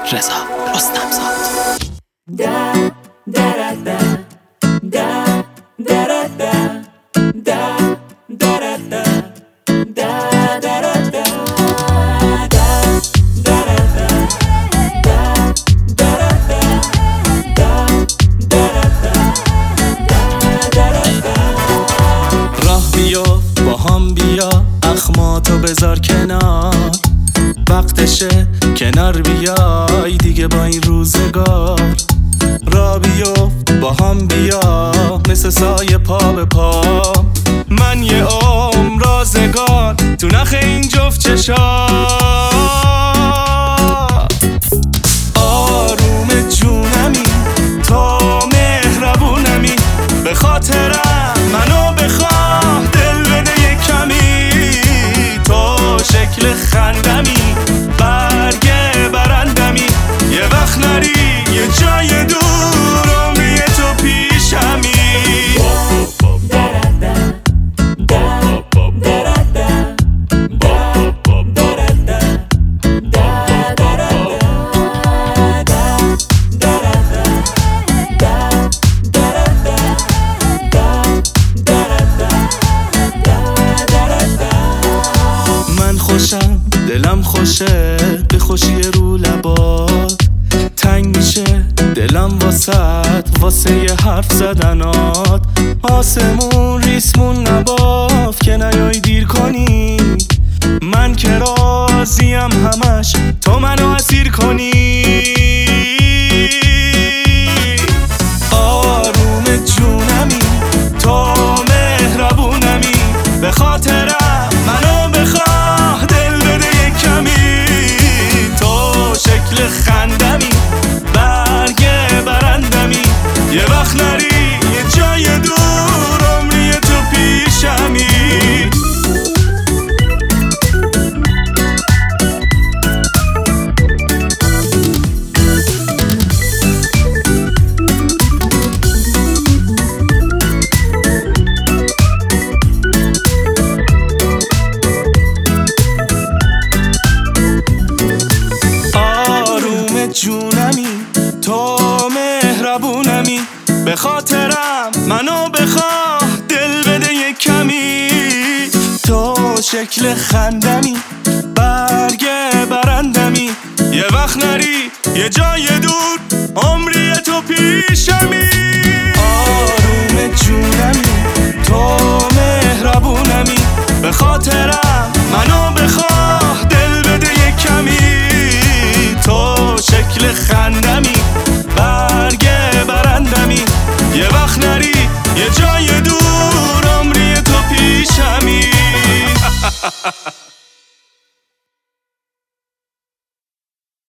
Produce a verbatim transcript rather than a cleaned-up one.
رضا رستمزاد. Da da da da da da da da da da da da da da da da راه بیا با هم بیا اخماتو بذار کنار، وقتشه کنار بیای دیگه با این روزگار. را بیفت با هم بیا مثل سایه پا به پا، من یه عمر رازگار تو نخ این جفت چشات. آروم جونمی تو مهربونمی، به خاطرم منو بخواه دل بده یه کمی. تو شکل خندمی برگ برندمی، یه وقت نری یه جای دور عمری تو پیشمی. من خوشم دلم خوشه به خوشی رو لبات، تنگ میشه دلم واسد واسه یه حرف زدنات. آسمون ریسمون نباف که نیای دیر کنی، من که راضیم همش تو منو اسیر کنی. آروم جونمی تو مهربونمی، به خاطرم منو بخواه دل بده یه کمی. تو شکل خندمی برگ برندمی، یه وقت نری یه جای دور عمری تو پیشمی. جونمی تو مهربونمی، به خاطرم منو بخواه دل بده یه کمی. تو شکل خندمی برگ برندمی، یه وقت نری یه جای دور عمری تو پیشمی. آروم جونمی تو مهربونمی، به خاطرم منو بخواه دل بده یه کمی. تو شکل خندمی برگ برندمی، یه وقت نری یه جای دور عمری تو پیشمی.